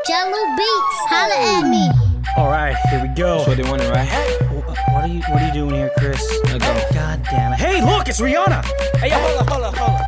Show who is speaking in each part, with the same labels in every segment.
Speaker 1: Jello Beats, holla at me.
Speaker 2: Alright, here we go.
Speaker 3: That's what they wanted, right?
Speaker 2: What are you doing here, Chris?
Speaker 3: Let go.
Speaker 2: God damn it. Hey, look, it's Rihanna!
Speaker 3: Hey, hold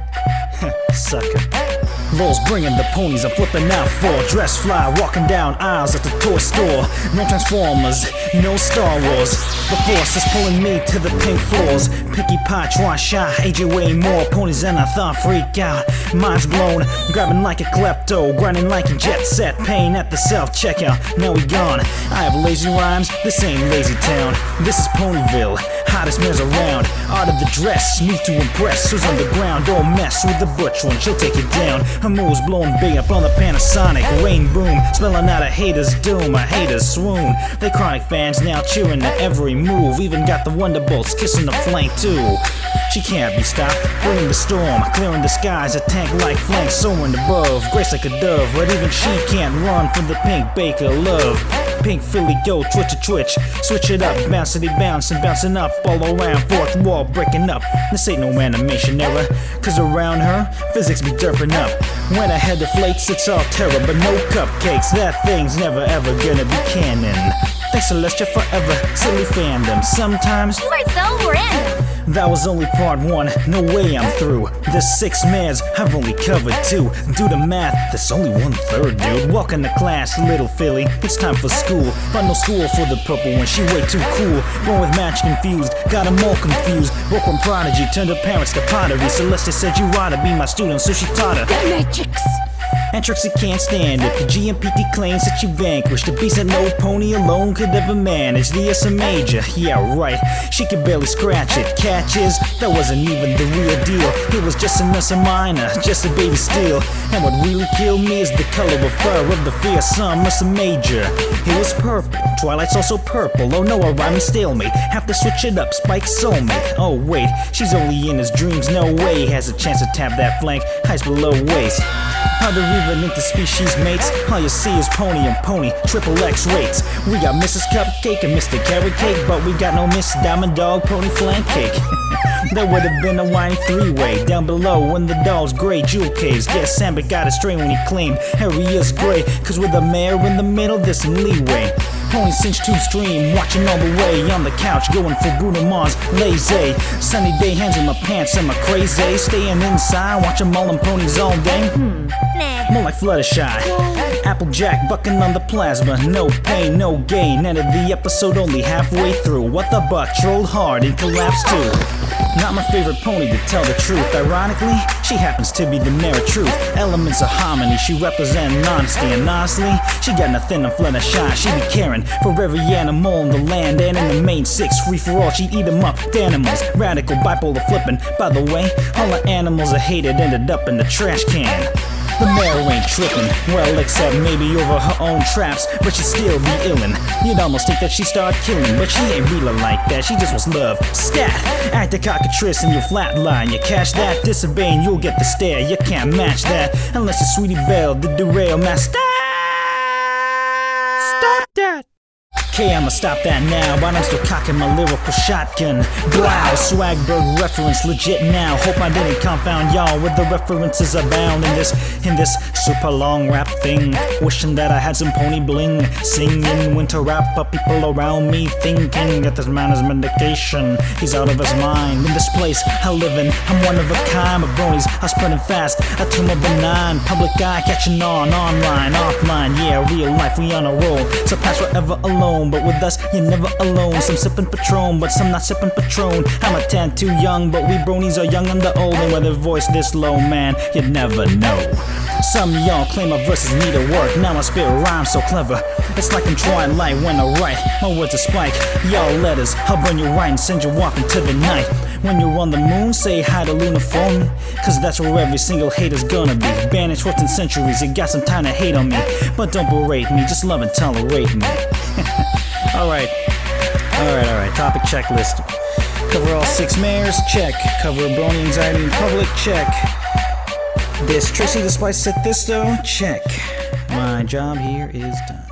Speaker 3: up.
Speaker 2: Sucker. Rolls bringing the ponies, I'm flipping out for dress fly, walking down aisles at the toy store. No Transformers, no Star Wars. The Force is pulling me to the pink floors. Pinkie Pie, try shy, AJ way more ponies than I thought, freak out. Mind's blown, grabbing like a klepto, grinding like a jet set, paying at the self-checkout. Now we gone. I have lazy rhymes, this ain't Lazy Town. This is Ponyville, hottest mares around. Art of the dress, smooth to impress. Who's on the ground, don't mess with the butch one, she'll take it down. Her moves blowing big up on the Panasonic. Rain boom, spelling out a hater's doom, a hater's swoon. They chronic fans now cheering at every move. Even got the Wonderbolts kissing the flank too. She can't be stopped, bringing the storm, clearing the skies, a tank like flank soaring above. Grace like a dove, but even she can't run from the pink baker love. Pink Philly go twitch a twitch, switch it up, bouncity bouncing, bouncing up all around, fourth wall breaking up. This ain't no animation error, cause around her, physics be derping up. When her head deflates, it's all terror, but no cupcakes, that thing's never ever gonna be canon. Thanks Celestia forever, silly fandom, sometimes
Speaker 1: You are so random.
Speaker 2: that was only part one, no way I'm through. There's 6 mares, I've only covered 2. Do the math, that's only 1/3, dude. Welcome to class, little Philly, it's time for school. But no school for the purple one, she way too cool. Born with match confused, got 'em all confused. Broke one prodigy, turned her parents to pottery. Celestia said you ought to be my student, so she taught her.
Speaker 1: The Matrix.
Speaker 2: And Trixie can't stand it. The GMPT claims that you vanquished the beast that no pony alone could ever manage. The S a major, yeah right. She could barely scratch it. Catch is, that wasn't even the real deal. It was just an S minor, just a baby steal. And what really killed me is the color of fur of the fearsome S major. It was purple, Twilight's also purple. Oh no, a rhyming stalemate. Have to switch it up, Spike soulmate. Oh wait, she's only in his dreams. No way has a chance to tap that flank. Heights below waist. How to even into species mates. All you see is pony and pony, triple X rates. We got Mrs. Cupcake and Mr. Carrot Cake, but we got no Miss Diamond Dog Pony Flank Cake. There would have been a wine 3-way down below in the doll's gray jewel caves. Guess Samba got it straight when he claimed Harry is gray, cause with a mare in the middle there's some leeway. Pony cinch tube stream, watching all the way on the couch, going for Bruno Mars, lazy. Sunny day, hands in my pants, am I crazy? Staying inside, watching Mullen ponies all day.
Speaker 1: Nah.
Speaker 2: More like Fluttershy. Applejack bucking on the plasma. No pain, no gain. Ended the episode only halfway through. What the buck? Trolled hard and collapsed too. Not my favorite pony to tell the truth. Ironically, she happens to be the mare of truth. Elements of harmony, she represents honesty. And honestly, she got nothing on Fluttershy. She be caring for every animal in the land. And in the main 6, free for all, she eat 'em up. The animals, radical, bipolar flipping. By the way, all the animals I hated ended up in the trash can. The mare ain't trippin', well except maybe over her own traps, but she'd still be illin'. You'd almost think that she started killing, but she ain't really like that, she just wants love. Stat! Act a cockatrice and you flatline. You catch that, disobey and you'll get the stare. You can't match that, unless you're Sweetie Belle, the derail master. Stop that! Okay, I'ma stop that now, but I'm still cocking my lyrical shotgun. Wow, Swagberg reference legit now. Hope I didn't confound y'all with the references abound in this super long rap thing. Wishing that I had some pony bling, singing winter rap, but people around me thinking that this man is medication. He's out of his mind. In this place I live in, I'm one of a kind. My bronies are spreading fast, a tumor benign. Public eye catching on, online, offline. Yeah, real life, we on a roll. Surpass forever alone. But with us, you're never alone. Some sippin' Patron, but some not sippin' Patron. I'm a tad too young, but we bronies are young and the old. And with a voice this low, man, you'd never know. Some of y'all claim my verses need a work. Now my spit rhymes so clever. It's like I'm Twilight when I write. My words are spike, y'all letters. I'll burn you right and send you off into the night. When you're on the moon, say hi to Luna for me, cause that's where every single hater's gonna be. Banished 14 centuries, you got some time to hate on me. But don't berate me, just love and tolerate me. Alright, topic checklist. Cover all 6 mares, check. Cover brony anxiety in public, check. This Trixie the Spice set this though, check. My job here is done.